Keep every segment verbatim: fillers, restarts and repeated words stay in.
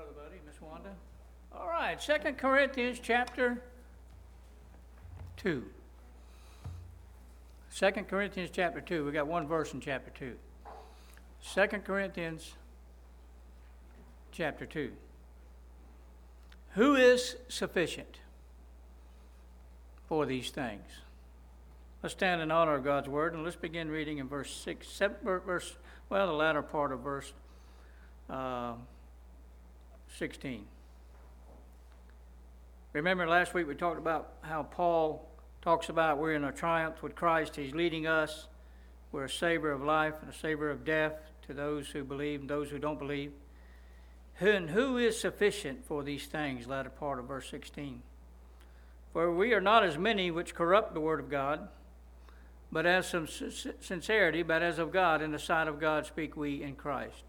Brother Buddy, Miss Wanda. All right, Second Corinthians chapter two. Second Corinthians chapter two. We got one verse in chapter two. Second Corinthians chapter two. Who is sufficient for these things? Let's stand in honor of God's word, and let's begin reading in verse six, seven, verse, well, the latter part of verse uh, sixteen. Remember last week we talked about how Paul talks about we're in a triumph with Christ. He's leading us. We're a savor of life and a savor of death to those who believe and those who don't believe. And who is sufficient for these things? Latter part of verse sixteen. For we are not as many which corrupt the word of God, but as some sincerity, but as of God, in the sight of God speak we in Christ.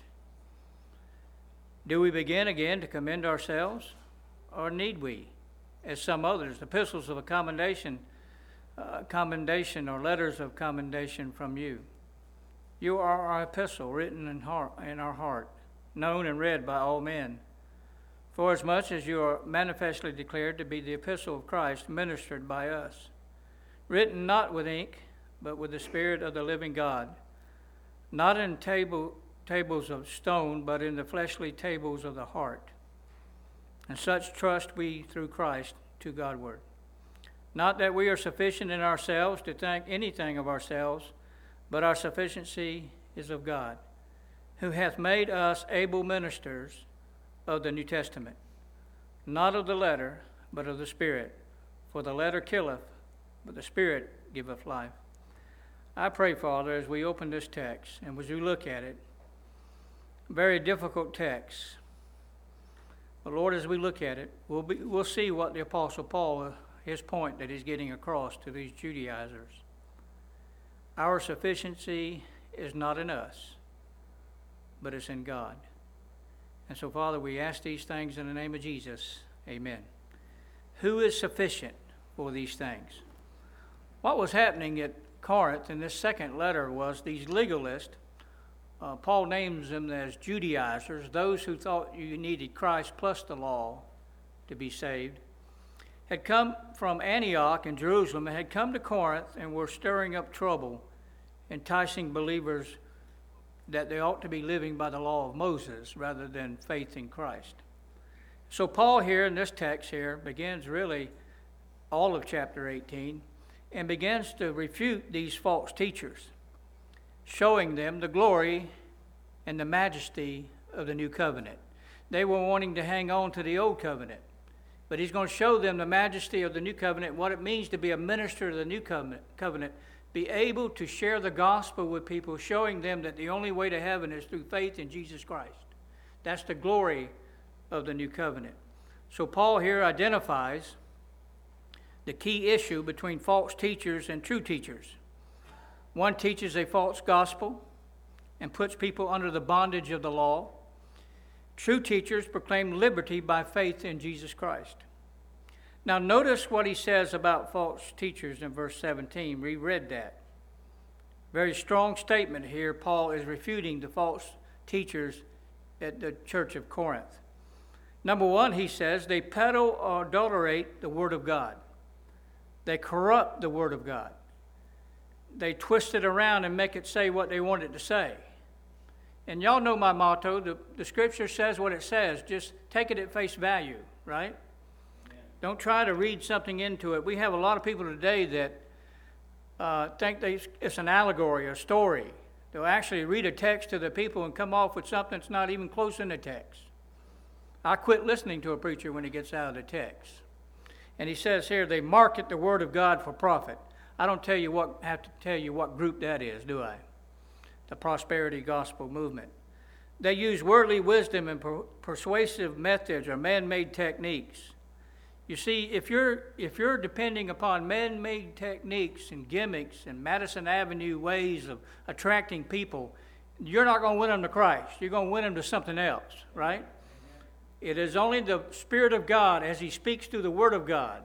Do we begin again to commend ourselves, or need we, as some others, epistles of a commendation, uh, commendation or letters of commendation from you? You are our epistle, written in, heart, in our heart, known and read by all men. For as much as you are manifestly declared to be the epistle of Christ, ministered by us, written not with ink, but with the Spirit of the living God, not in table, tables of stone, but in the fleshly tables of the heart. And such trust we through Christ to Godward. Not that we are sufficient in ourselves to think anything of ourselves, but our sufficiency is of God, who hath made us able ministers of the New Testament, not of the letter, but of the Spirit. For the letter killeth, but the Spirit giveth life. I pray, Father, as we open this text and as we look at it, very difficult text. But Lord, as we look at it, we'll be, we'll see what the Apostle Paul, his point that he's getting across to these Judaizers. Our sufficiency is not in us, but it's in God. And so, Father, we ask these things in the name of Jesus. Amen. Who is sufficient for these things? What was happening at Corinth in this second letter was these legalists, uh, Paul names them as Judaizers, those who thought you needed Christ plus the law to be saved, had come from Antioch and Jerusalem and had come to Corinth and were stirring up trouble, enticing believers that they ought to be living by the law of Moses rather than faith in Christ. So Paul here in this text here begins really all of chapter eighteen and begins to refute these false teachers, showing them the glory and the majesty of the new covenant. They were wanting to hang on to the old covenant, but he's going to show them the majesty of the new covenant, what it means to be a minister of the new covenant, covenant, be able to share the gospel with people, showing them that the only way to heaven is through faith in Jesus Christ. That's the glory of the new covenant. So Paul here identifies the key issue between false teachers and true teachers. One teaches a false gospel and puts people under the bondage of the law. True teachers proclaim liberty by faith in Jesus Christ. Now notice what he says about false teachers in verse seventeen. We read that. Very strong statement here. Paul is refuting the false teachers at the church of Corinth. Number one, he says, they peddle or adulterate the word of God. They corrupt the word of God. They twist it around and make it say what they want it to say. And y'all know my motto, the, the scripture says what it says. Just take it at face value, right? Amen. Don't try to read something into it. We have a lot of people today that uh, think they, it's an allegory, a story. They'll actually read a text to the people and come off with something that's not even close in the text. I quit listening to a preacher when he gets out of the text. And he says here, they market the word of God for profit. I don't tell you what have to tell you what group that is, do I? The prosperity gospel movement. They use worldly wisdom and per- persuasive methods or man-made techniques. You see, if you're if you're depending upon man-made techniques and gimmicks and Madison Avenue ways of attracting people, you're not going to win them to Christ. You're going to win them to something else, right? It is only the Spirit of God, as He speaks through the Word of God,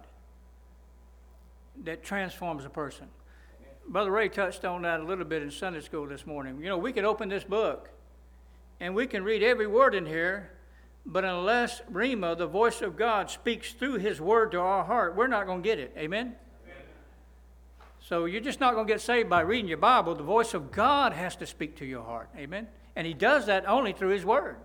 that transforms a person. Brother Ray touched on that a little bit in Sunday school this morning. You know, we can open this book, and we can read every word in here, But unless Rhema, the voice of God, speaks through his word to our heart, we're not going to get it. Amen? Amen? So you're just not going to get saved by reading your Bible. The voice of God has to speak to your heart. Amen? And he does that only through his word.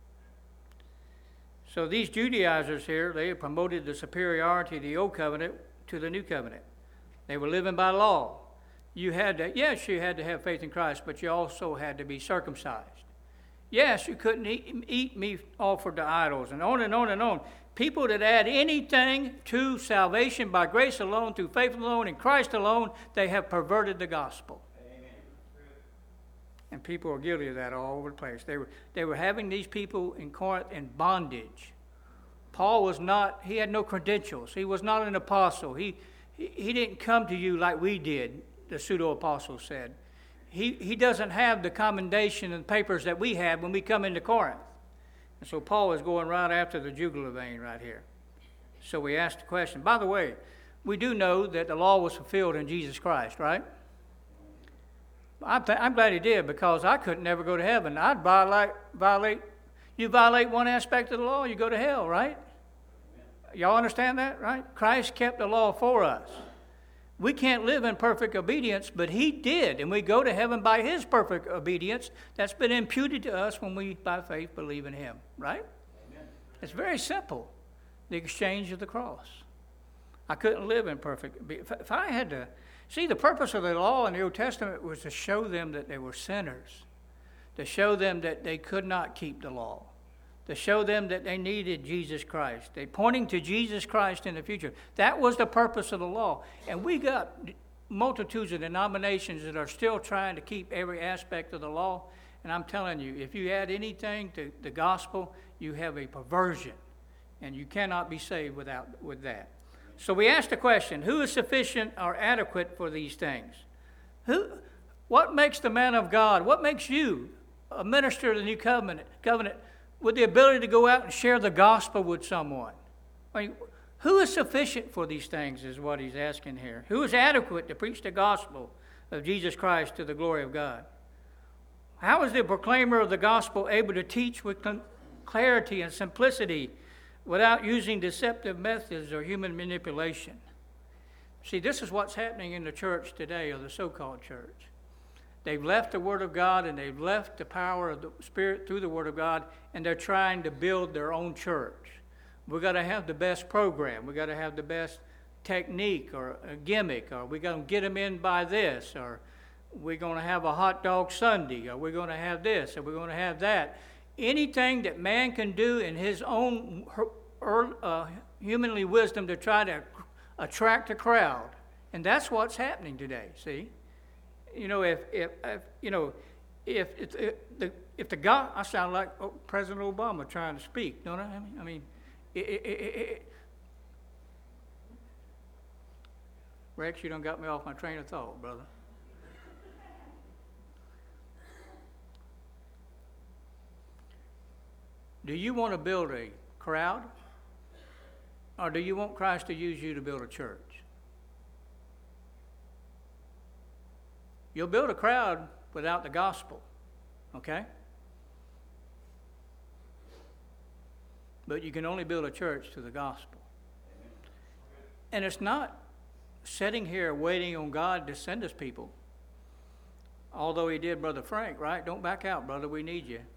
So these Judaizers here, they promoted the superiority of the old covenant to the new covenant. They were living by law. You had to, yes, you had to have faith in Christ, but you also had to be circumcised. Yes, you couldn't eat, eat meat offered to idols, and on and on and on. People that add anything to salvation by grace alone, through faith alone, in Christ alone, they have perverted the gospel. Amen. And people are guilty of that all over the place. They were, they were having these people in Corinth in bondage. Paul was not, he had no credentials. He was not an apostle. He, he, he didn't come to you like we did, the pseudo-apostle said. He, he doesn't have the commendation and papers that we have when we come into Corinth. And so Paul is going right after the jugular vein right here. So we asked the question. By the way, we do know that the law was fulfilled in Jesus Christ, right? I'm, th- I'm glad he did, because I couldn't never go to heaven. I'd violate, violate, you violate one aspect of the law, you go to hell, right? Y'all understand that, right? Christ kept the law for us. We can't live in perfect obedience, but he did, and we go to heaven by his perfect obedience that's been imputed to us when we, by faith, believe in him, right? Amen. It's very simple, the exchange of the cross. I couldn't live in perfect obedience. If I had to, see, the purpose of the law in the Old Testament was to show them that they were sinners, to show them that they could not keep the law, to show them that they needed Jesus Christ. They pointing to Jesus Christ in the future. That was the purpose of the law. And we got multitudes of denominations that are still trying to keep every aspect of the law. And I'm telling you, if you add anything to the gospel, you have a perversion. And you cannot be saved without with that. So we asked the question, who is sufficient or adequate for these things? Who? What makes the man of God? What makes you a minister of the new covenant? Covenant with the ability to go out and share the gospel with someone? I mean, who is sufficient for these things is what he's asking here. Who is adequate to preach the gospel of Jesus Christ to the glory of God? How is the proclaimer of the gospel able to teach with clarity and simplicity without using deceptive methods or human manipulation? See, this is what's happening in the church today, or the so-called church. They've left the Word of God, and they've left the power of the Spirit through the Word of God, and they're trying to build their own church. We've got to have the best program. We've got to have the best technique or a gimmick, or we're going to get them in by this, or we're going to have a hot dog Sunday, or we're going to have this, or we're going to have that. Anything that man can do in his own uh, humanly wisdom to try to attract a crowd. And that's what's happening today, see? You know, if, if, if you know, if, if, if the if the God, I sound like oh, President Obama trying to speak, don't I? I mean, I mean, it, it, it, it, Rex, you done got me off my train of thought, brother. Do you want to build a crowd, or do you want Christ to use you to build a church? You'll build a crowd without the gospel, okay? But you can only build a church to the gospel. And it's not sitting here waiting on God to send us people. Although he did Brother Frank, right? Don't back out, brother. We need you.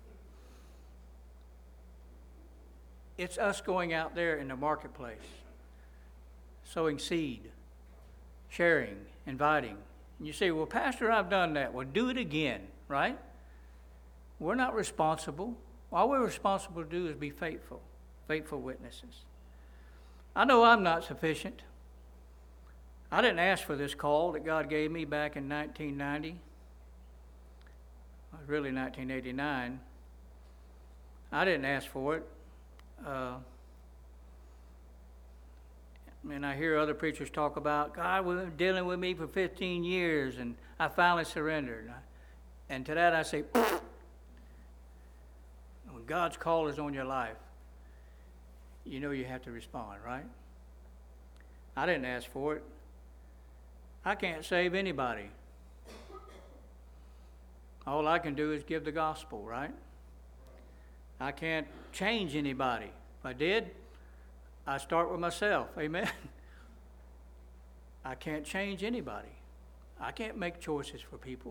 It's us going out there in the marketplace, sowing seed, sharing, inviting. And you say, well, Pastor, I've done that. Well, do it again, right? We're not responsible. All we're responsible to do is be faithful, faithful witnesses. I know I'm not sufficient. I didn't ask for this call that God gave me back in nineteen ninety. It was really nineteen eighty-nine. I didn't ask for it. Uh, and I hear other preachers talk about, God was dealing with me for fifteen years, and I finally surrendered. And to that I say, when God's call is on your life, you know you have to respond, right? I didn't ask for it. I can't save anybody. All I can do is give the gospel, right? I can't change anybody. If I did, I start with myself. Amen. I can't change anybody. I can't make choices for people.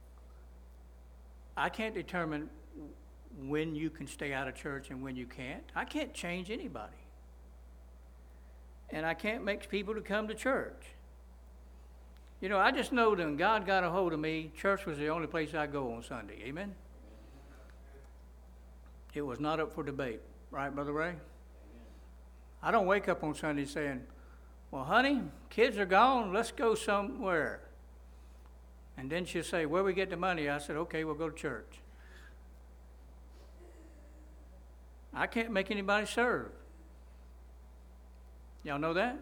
I can't determine when you can stay out of church and when you can't. I can't change anybody. And I can't make people to come to church. You know, I just know that when God got a hold of me, church was the only place I go on Sunday. Amen? It was not up for debate. Right, Brother Ray? I don't wake up on Sunday saying, well, honey, kids are gone. Let's go somewhere. And then she'll say, where we get the money? I said, okay, we'll go to church. I can't make anybody serve. Y'all know that?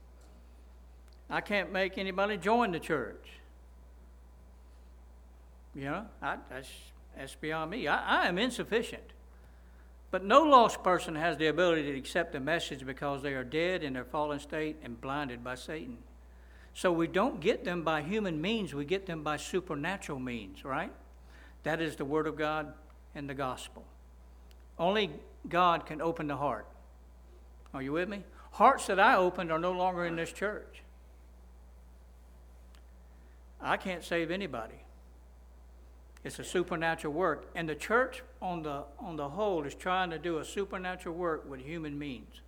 I can't make anybody join the church. You know, I, that's, that's beyond me. I, I am insufficient. But no lost person has the ability to accept the message because they are dead in their fallen state and blinded by Satan. So we don't get them by human means, we get them by supernatural means, right? That is the Word of God and the gospel. Only God can open the heart. Are you with me? Hearts that I opened are no longer in this church. I can't save anybody. It's a supernatural work. And the church on the on the whole is trying to do a supernatural work with human means.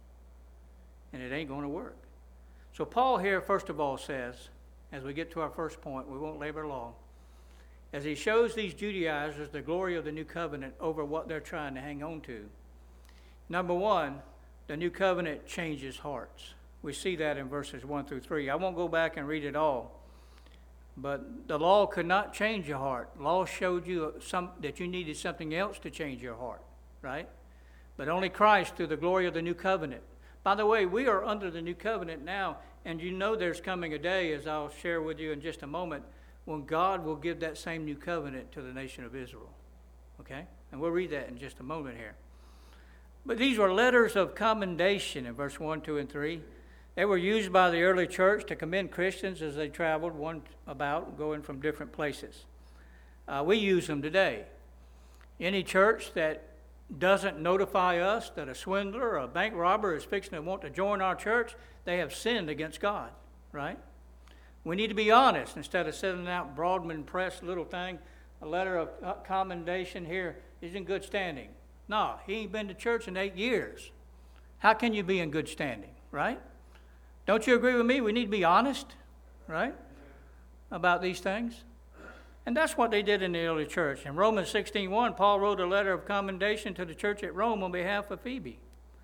And it ain't going to work. So Paul here, first of all, says, as we get to our first point, we won't labor long, as he shows these Judaizers the glory of the new covenant over what they're trying to hang on to. Number one, the new covenant changes hearts. We see that in verses one through three. I won't go back and read it all. But the law could not change your heart. Law showed you some, that you needed something else to change your heart, right? But only Christ through the glory of the new covenant. By the way, we are under the new covenant now, and you know there's coming a day, as I'll share with you in just a moment, when God will give that same new covenant to the nation of Israel, okay? And we'll read that in just a moment here. But these were letters of commendation in verse one, two, and three. They were used by the early church to commend Christians as they traveled one about, going from different places. Uh, we use them today. Any church that doesn't notify us that a swindler or a bank robber is fixing to want to join our church, they have sinned against God, right? We need to be honest instead of sending out Broadman Press little thing, a letter of commendation here. He's in good standing. No, he ain't been to church in eight years. How can you be in good standing, right? Don't you agree with me? We need to be honest, right, about these things. And that's what they did in the early church. In Romans sixteen one, Paul wrote a letter of commendation to the church at Rome on behalf of Phoebe.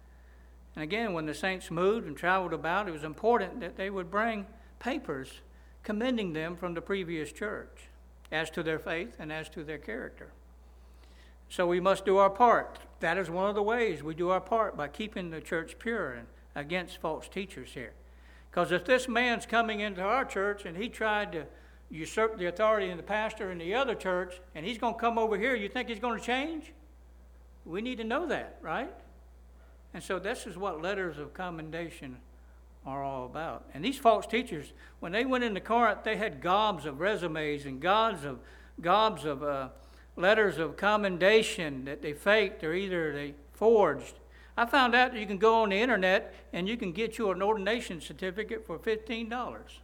And again, when the saints moved and traveled about, it was important that they would bring papers commending them from the previous church as to their faith and as to their character. So we must do our part. That is one of the ways we do our part, by keeping the church pure and against false teachers here. Because if this man's coming into our church and he tried to usurp the authority of the pastor in the other church, and he's going to come over here, you think he's going to change? We need to know that, right? And so this is what letters of commendation are all about. And these false teachers, when they went into Corinth, they had gobs of resumes and gobs of gobs of uh, letters of commendation that they faked or either they forged. I found out that you can go on the internet and you can get you an ordination certificate for fifteen dollars.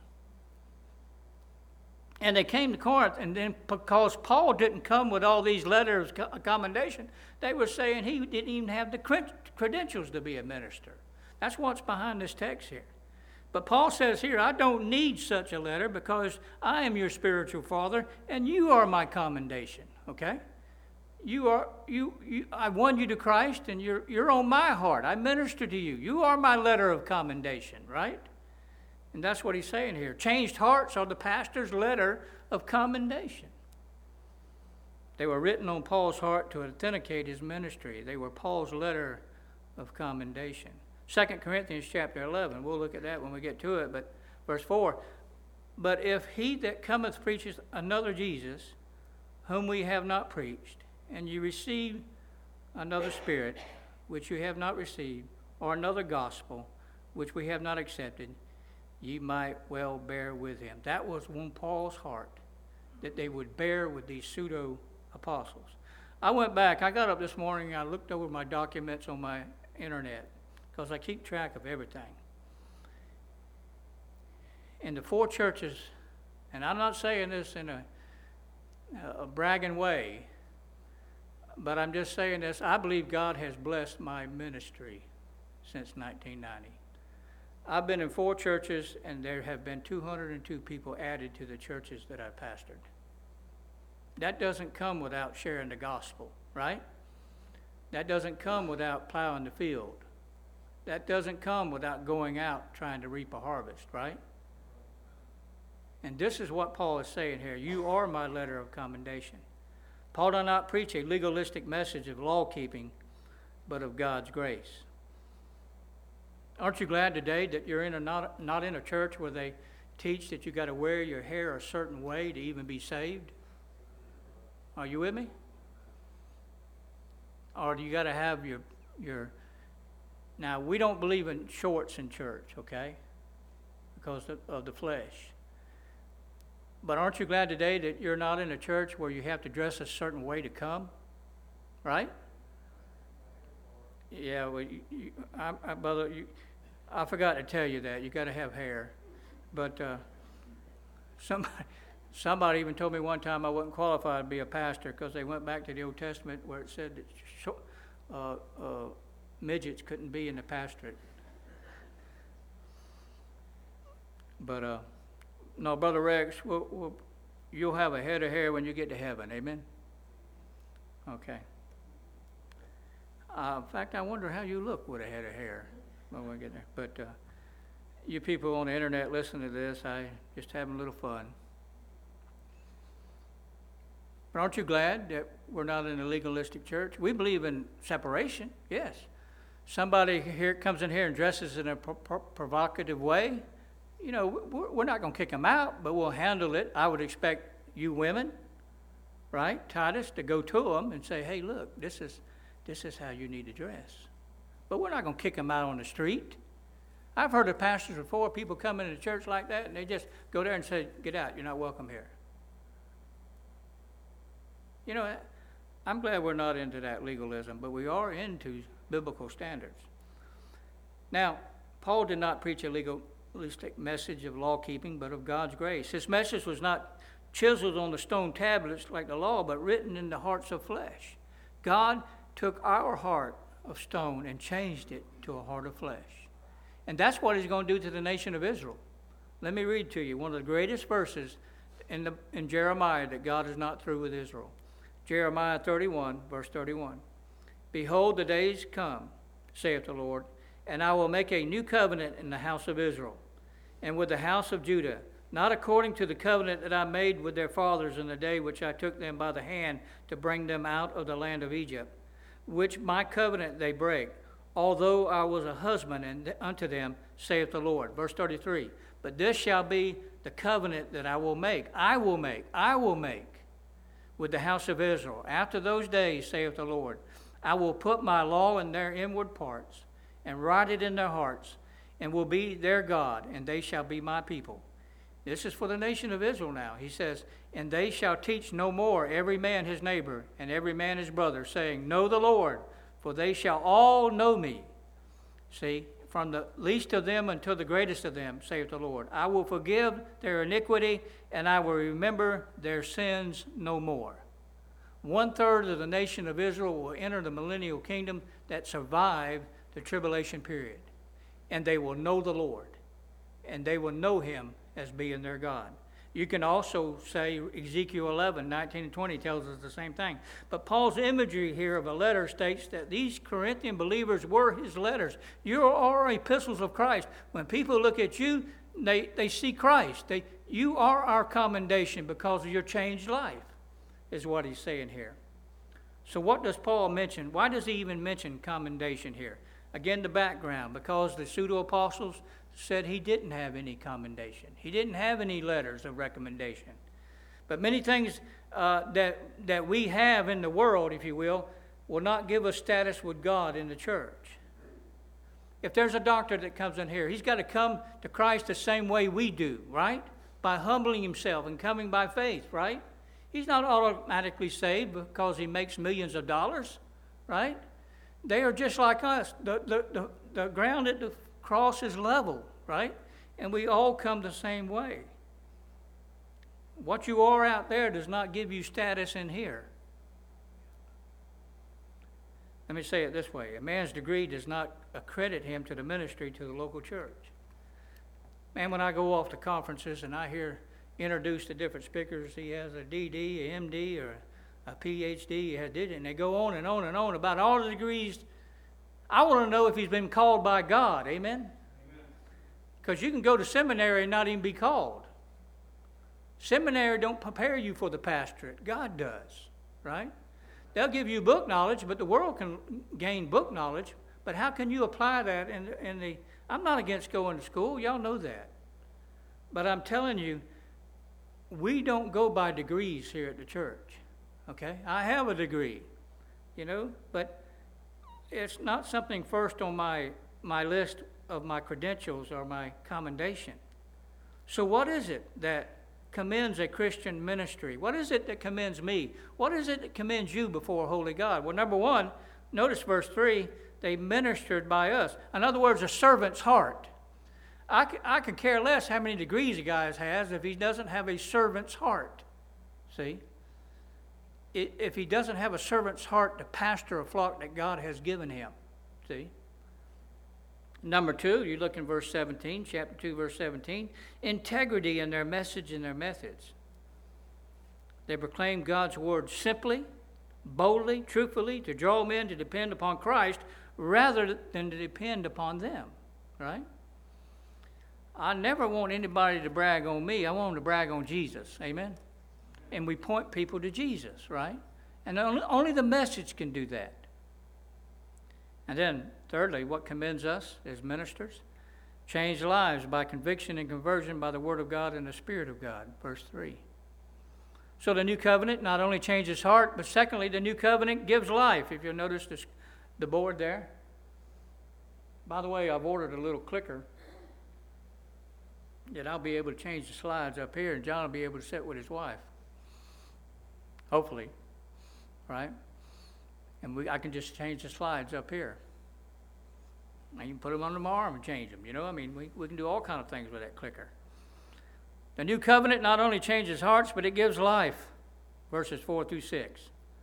And they came to Corinth, and then because Paul didn't come with all these letters of commendation, they were saying he didn't even have the credentials to be a minister. That's what's behind this text here. But Paul says here, I don't need such a letter because I am your spiritual father and you are my commendation, okay? You are you, you I won you to Christ and you're you're on my heart. I minister to you. You are my letter of commendation, right? And that's what he's saying here. Changed hearts are the pastor's letter of commendation. They were written on Paul's heart to authenticate his ministry. They were Paul's letter of commendation. Second Corinthians chapter eleven, we'll look at that when we get to it, but verse four, but if he that cometh preaches another Jesus, whom we have not preached, and you receive another spirit, which you have not received, or another gospel, which we have not accepted, ye might well bear with him. That was on Paul's heart, that they would bear with these pseudo-apostles. I went back. I got up this morning. I looked over my documents on my internet because I keep track of everything. In the four churches, and I'm not saying this in a, a bragging way, but I'm just saying this. I believe God has blessed my ministry since nineteen ninety. I've been in four churches, and there have been two hundred two people added to the churches that I pastored. That doesn't come without sharing the gospel, right? That doesn't come without plowing the field. That doesn't come without going out trying to reap a harvest, right? And this is what Paul is saying here. You are my letter of commendation. Paul did not preach a legalistic message of law-keeping, but of God's grace. Aren't you glad today that you're in a not, not in a church where they teach that you got to wear your hair a certain way to even be saved? Are you with me? Or do you got to have your your? Now we don't believe in shorts in church, okay? Because of, of the flesh. But aren't you glad today that you're not in a church where you have to dress a certain way to come? Right? Yeah, well, you, you, I, I, brother, you, I forgot to tell you that. You got to have hair. But uh, somebody, somebody even told me one time I wasn't qualified to be a pastor because they went back to the Old Testament where it said that sh- uh, uh, midgets couldn't be in the pastorate. But uh, no, Brother Rex, we'll, we'll, you'll have a head of hair when you get to heaven. Amen? Okay. Uh, in fact, I wonder how you look with a head of hair when we get there. But uh, you people on the internet listening to this, I just having a little fun. But aren't you glad that we're not in a legalistic church? We believe in separation, yes. Somebody here comes in here and dresses in a pro- pro- provocative way. You know, we're, we're not going to kick them out, but we'll handle it. I would expect you women, right, Titus, to go to them and say, hey, look, this is... This is how you need to dress. But we're not going to kick them out on the street. I've heard of pastors before, people come into church like that, and they just go there and say, get out, you're not welcome here. You know, I'm glad we're not into that legalism, but we are into biblical standards. Now, Paul did not preach a legalistic message of law-keeping, but of God's grace. His message was not chiseled on the stone tablets like the law, but written in the hearts of flesh. God took our heart of stone and changed it to a heart of flesh. And that's what he's going to do to the nation of Israel. Let me read to you one of the greatest verses in, the, in Jeremiah that God is not through with Israel. Jeremiah thirty-one, verse thirty-one. Behold, the days come, saith the Lord, and I will make a new covenant in the house of Israel and with the house of Judah, not according to the covenant that I made with their fathers in the day which I took them by the hand to bring them out of the land of Egypt, which my covenant they break, although I was a husband unto them, saith the Lord. Verse thirty-three, but this shall be the covenant that I will make, I will make, I will make with the house of Israel. After those days, saith the Lord, I will put my law in their inward parts, and write it in their hearts, and will be their God, and they shall be my people. This is for the nation of Israel now. He says, and they shall teach no more every man his neighbor and every man his brother, saying, know the Lord, for they shall all know me. See, from the least of them until the greatest of them, saith the Lord. I will forgive their iniquity, and I will remember their sins no more. One third of the nation of Israel will enter the millennial kingdom that survived the tribulation period. And they will know the Lord, and they will know him as being their God. You can also say Ezekiel eleven, nineteen and twenty tells us the same thing. But Paul's imagery here of a letter states that these Corinthian believers were his letters. You are epistles of Christ. When people look at you, they, they see Christ. They, you are our commendation because of your changed life, is what he's saying here. So what does Paul mention? Why does he even mention commendation here? Again, the background, because the pseudo-apostles said he didn't have any commendation. He didn't have any letters of recommendation. But many things uh, that, that we have in the world, if you will, will not give us status with God in the church. If there's a doctor that comes in here, he's got to come to Christ the same way we do, right? By humbling himself and coming by faith, right? He's not automatically saved because he makes millions of dollars, right? They are just like us. The, the, the, the ground at the cross is level, right? And we all come the same way. What you are out there does not give you status in here. Let me say it this way. A man's degree does not accredit him to the ministry to the local church. Man, when I go off to conferences and I hear introduced to different speakers, he has a D D, a M D, or a P H D, he has did it, and they go on and on and on about all the degrees. I want to know if he's been called by God. Amen? Because you can go to seminary and not even be called. Seminary don't prepare you for the pastorate. God does, right? They'll give you book knowledge, but the world can gain book knowledge. But how can you apply that in, in the... I'm not against going to school. Y'all know that. But I'm telling you, we don't go by degrees here at the church, okay? I have a degree, you know, but it's not something first on my, my list of my credentials or my commendation. So what is it that commends a Christian ministry? What is it that commends me? What is it that commends you before holy God? Well, number one, notice verse three, they ministered by us. In other words, a servant's heart. I could, I could care less how many degrees a guy has if he doesn't have a servant's heart. See? It, if he doesn't have a servant's heart to pastor a flock that God has given him. See? Number two, you look in verse seventeen, chapter two, verse seventeen. Integrity in their message and their methods. They proclaim God's word simply, boldly, truthfully, to draw men to depend upon Christ rather than to depend upon them. Right? I never want anybody to brag on me. I want them to brag on Jesus. Amen? And we point people to Jesus, right? And only, only the message can do that. And then, thirdly, what commends us as ministers? Change lives by conviction and conversion by the Word of God and the Spirit of God. Verse three. So the new covenant not only changes heart, but secondly, the new covenant gives life. If you'll notice this, the board there. By the way, I've ordered a little clicker that I'll be able to change the slides up here, and John will be able to sit with his wife. Hopefully. Right? And we, I can just change the slides up here. I can put them under my arm and change them. You know, I mean, we, we can do all kinds of things with that clicker. The new covenant not only changes hearts, but it gives life. Verses four through six.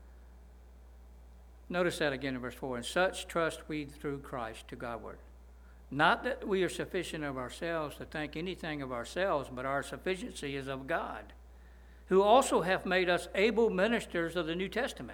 Notice that again in verse four. In such trust we through Christ to Godward. Not that we are sufficient of ourselves to think anything of ourselves, but our sufficiency is of God, who also hath made us able ministers of the New Testament.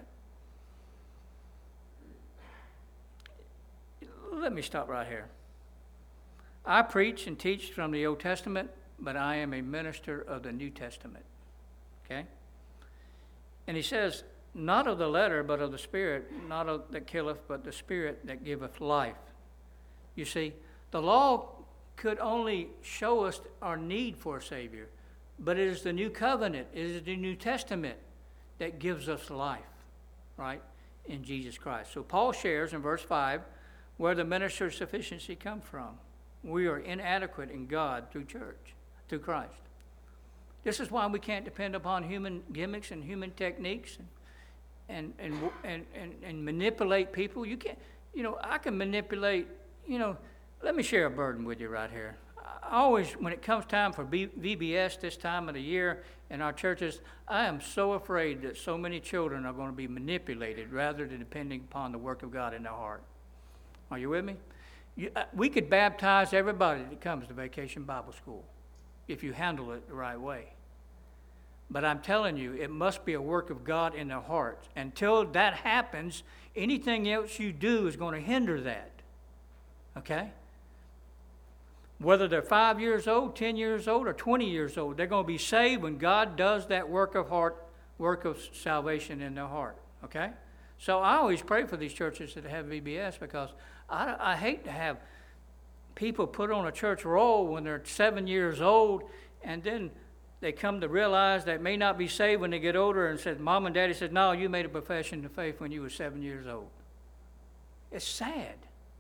Let me stop right here. I preach and teach from the Old Testament, but I am a minister of the New Testament. Okay? And he says, not of the letter, but of the Spirit, not of that killeth, but the Spirit that giveth life. You see, the law could only show us our need for a Savior, but it is the new covenant, it is the New Testament that gives us life, right, in Jesus Christ. So Paul shares in verse five where the minister's sufficiency comes from. We are inadequate in God through church, through Christ. This is why we can't depend upon human gimmicks and human techniques and and and and, and, and manipulate people. You can't, you know, I can manipulate, you know, let me share a burden with you right here. I always, when it comes time for V B S this time of the year in our churches, I am so afraid that so many children are going to be manipulated rather than depending upon the work of God in their heart. Are you with me? You, uh, we could baptize everybody that comes to Vacation Bible School if you handle it the right way. But I'm telling you, it must be a work of God in their hearts. Until that happens, anything else you do is going to hinder that. Okay? Whether they're five years old, ten years old, or twenty years old, they're going to be saved when God does that work of heart, work of salvation in their heart. Okay? So I always pray for these churches that have V B S because I, I hate to have people put on a church roll when they're seven years old and then they come to realize they may not be saved when they get older and said, Mom and Daddy said, no, you made a profession of faith when you were seven years old. It's sad.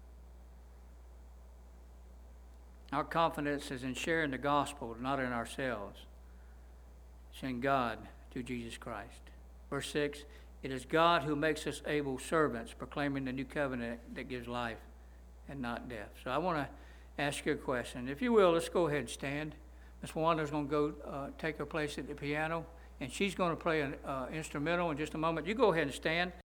Our confidence is in sharing the gospel, not in ourselves. It's in God through Jesus Christ. Verse six, it is God who makes us able servants, proclaiming the new covenant that gives life and not death. So I want to ask you a question. If you will, let's go ahead and stand. Miss Wanda's going to go uh, take her place at the piano, and she's going to play an uh, instrumental in just a moment. You go ahead and stand.